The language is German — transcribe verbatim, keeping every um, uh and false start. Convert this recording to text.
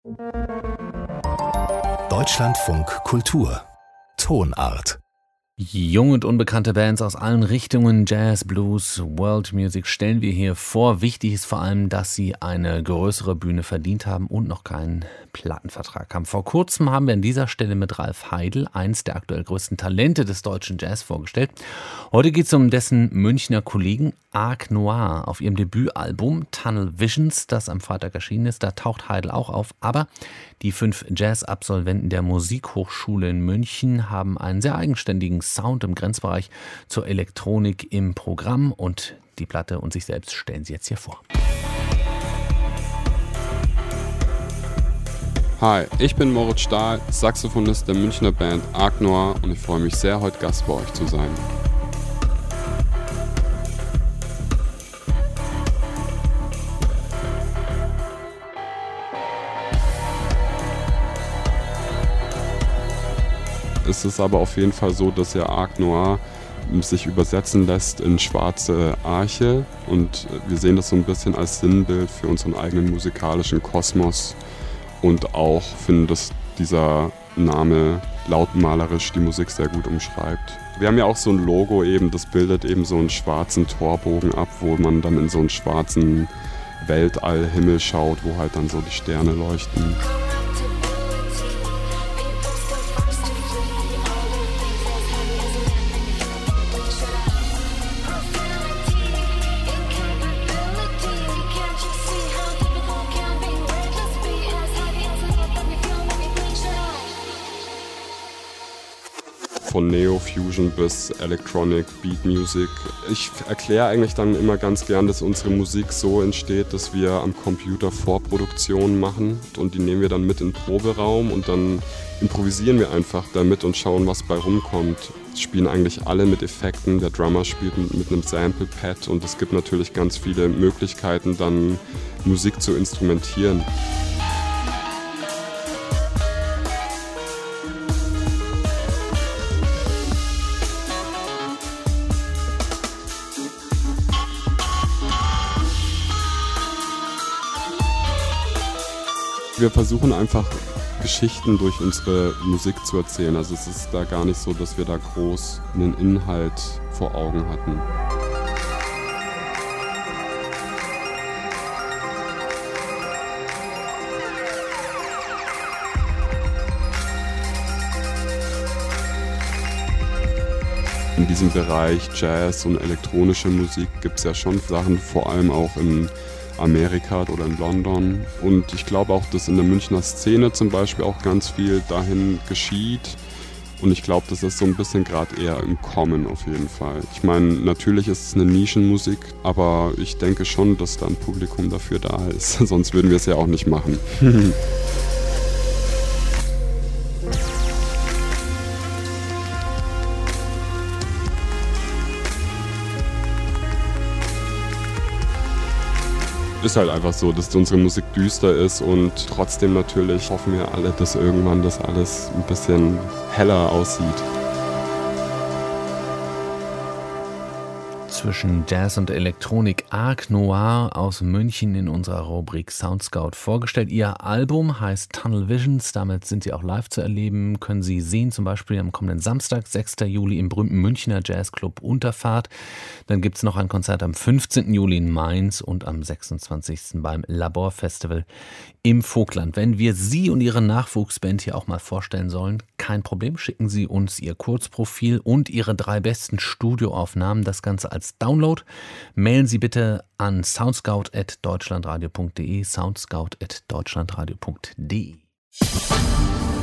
Deutschlandfunk Kultur Tonart. Jung und unbekannte Bands aus allen Richtungen, Jazz, Blues, World Music, stellen wir hier vor. Wichtig ist vor allem, dass sie eine größere Bühne verdient haben und noch keinen Plattenvertrag haben. Vor kurzem haben wir an dieser Stelle mit Ralf Heidel eins der aktuell größten Talente des deutschen Jazz vorgestellt. Heute geht es um dessen Münchner Kollegen Arc Noir. Auf ihrem Debütalbum Tunnel Visions, das am Freitag erschienen ist, da taucht Heidel auch auf. Aber die fünf Jazz-Absolventen der Musikhochschule in München haben einen sehr eigenständigen Sound im Grenzbereich zur Elektronik im Programm. Und die Platte und sich selbst stellen sie jetzt hier vor. Hi, ich bin Moritz Stahl, Saxophonist der Münchner Band Arc Noir und ich freue mich sehr, heute Gast bei euch zu sein. Es ist aber auf jeden Fall so, dass ja Arc Noir sich übersetzen lässt in schwarze Arche und wir sehen das so ein bisschen als Sinnbild für unseren eigenen musikalischen Kosmos und auch finden, dass dieser Name lautmalerisch die Musik sehr gut umschreibt. Wir haben ja auch so ein Logo eben, das bildet eben so einen schwarzen Torbogen ab, wo man dann in so einen schwarzen Weltallhimmel schaut, wo halt dann so die Sterne leuchten. Von Neo-Fusion bis Electronic Beat Music. Ich erkläre eigentlich dann immer ganz gern, dass unsere Musik so entsteht, dass wir am Computer Vorproduktionen machen und die nehmen wir dann mit in den Proberaum und dann improvisieren wir einfach damit und schauen, was bei rumkommt. Spielen eigentlich alle mit Effekten, der Drummer spielt mit einem Sample-Pad und es gibt natürlich ganz viele Möglichkeiten, dann Musik zu instrumentieren. Wir versuchen einfach Geschichten durch unsere Musik zu erzählen. Also es ist da gar nicht so, dass wir da groß einen Inhalt vor Augen hatten. In diesem Bereich Jazz und elektronische Musik gibt es ja schon Sachen, vor allem auch in Amerika oder in London. Und ich glaube auch, dass in der Münchner Szene zum Beispiel auch ganz viel dahin geschieht. Und ich glaube, das ist so ein bisschen gerade eher im Kommen auf jeden Fall. Ich meine, natürlich ist es eine Nischenmusik, aber ich denke schon, dass da ein Publikum dafür da ist. Sonst würden wir es ja auch nicht machen. Ist halt einfach so, dass unsere Musik düster ist und trotzdem natürlich hoffen wir alle, dass irgendwann das alles ein bisschen heller aussieht. Zwischen Jazz und Elektronik, Arc Noir aus München in unserer Rubrik Soundscout vorgestellt. Ihr Album heißt Tunnel Visions, damit sind sie auch live zu erleben, können Sie sehen, zum Beispiel am kommenden Samstag, sechsten Juli im berühmten Münchner Jazzclub Unterfahrt. Dann gibt es noch ein Konzert am fünfzehnten Juli in Mainz und am sechsundzwanzigsten beim Laborfestival im Vogtland. Wenn wir Sie und Ihre Nachwuchsband hier auch mal vorstellen sollen, kein Problem, schicken Sie uns Ihr Kurzprofil und Ihre drei besten Studioaufnahmen, das Ganze als Download. Mailen Sie bitte an soundscout at deutschlandradio punkt de, soundscout at deutschlandradio punkt de.